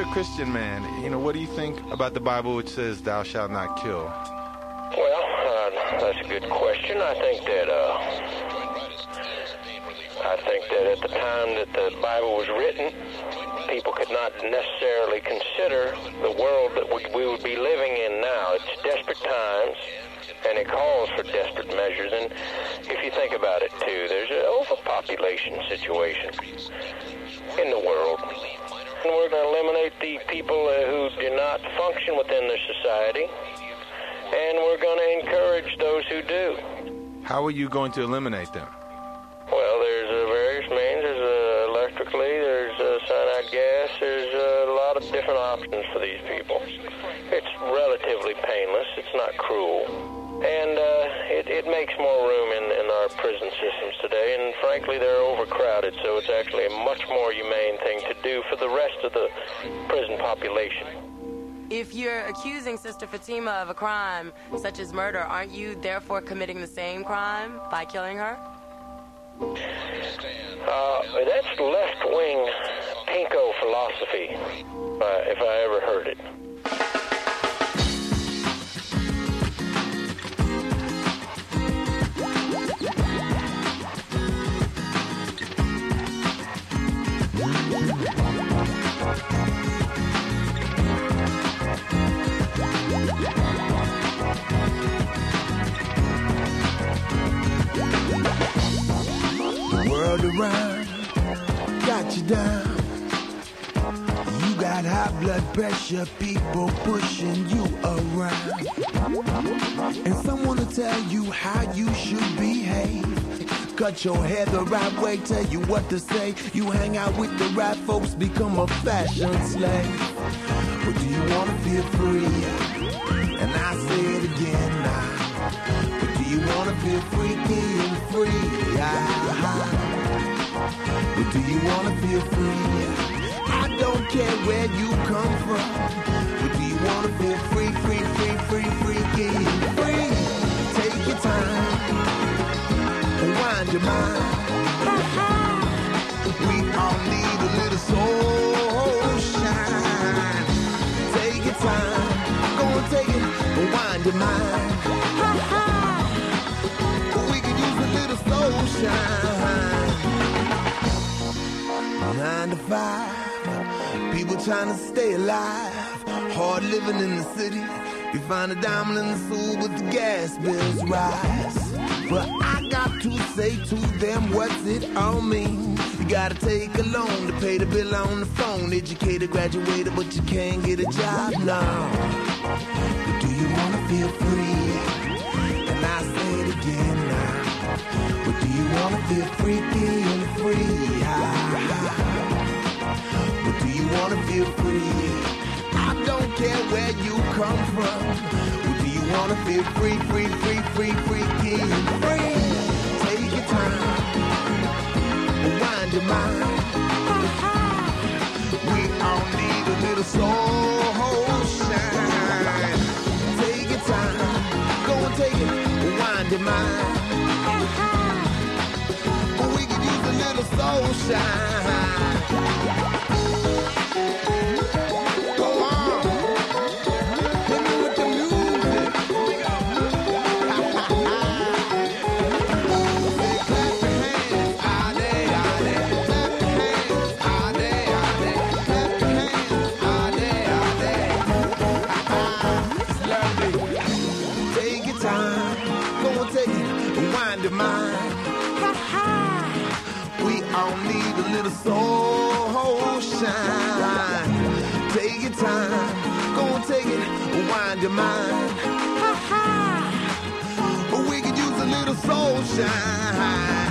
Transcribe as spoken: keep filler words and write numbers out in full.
Christian man, you know, what do you think about the Bible which says, thou shalt not kill? Well, uh, that's a good question. I think that, uh, I think that at the time that the Bible was written, people could not necessarily consider the world that we, we would be living in now. It's desperate times, and it calls for desperate measures. And if you think about it, too, there's an overpopulation situation in the world. And we're going to eliminate the people uh, who do not function within their society, and we're going to encourage those who do. How are you going to eliminate them? Well, there's uh, various means. There's uh, electrically, there's uh, cyanide gas, there's uh, a lot of different options for these people. It's relatively painless. It's not cruel. And uh, it, it makes more room in, in our prison systems today. And frankly, they're overcrowded, so it's actually a much more humane thing to do for the rest of the prison population. If you're accusing Sister Fatima of a crime such as murder, aren't you therefore committing the same crime by killing her? Uh, that's left-wing pinko philosophy, uh, if I ever heard it. World around, got you down. You got high blood pressure, people pushing you around. And someone will tell you how you should behave. Cut your hair the right way, tell you what to say. You hang out with the right folks, become a fashion slave. But do you want to feel free? And I say it again now. But do you want to feel freaky and free? Ah, but do you want to feel free? I don't care where you come from. But do you want to feel free, free, free, free, freaky and free? Take your time and wind your mind. We all need a little soul shine. Take your time, go and take it and wind your mind. We could use a little soul shine. Nine to five, people trying to stay alive. Hard living in the city. You find a diamond in the soul, but the gas bills rise. But I got to say to them, what's it all mean? You gotta take a loan to pay the bill on the phone. Educated, graduated, but you can't get a job now. But do you wanna feel free? And I say it again now. But do you wanna feel freaky and free? Ah, but do you wanna feel free? I don't care where you come from. But do you wanna feel free, free, free, free, freaky and free? Take your time, wind your mind. We all need a little soul shine. Take your time, go and take it, wind your mind. We could use a little soul shine. Soul shine. Take your time, go and take it, wind your mind. But we could use a little soul shine.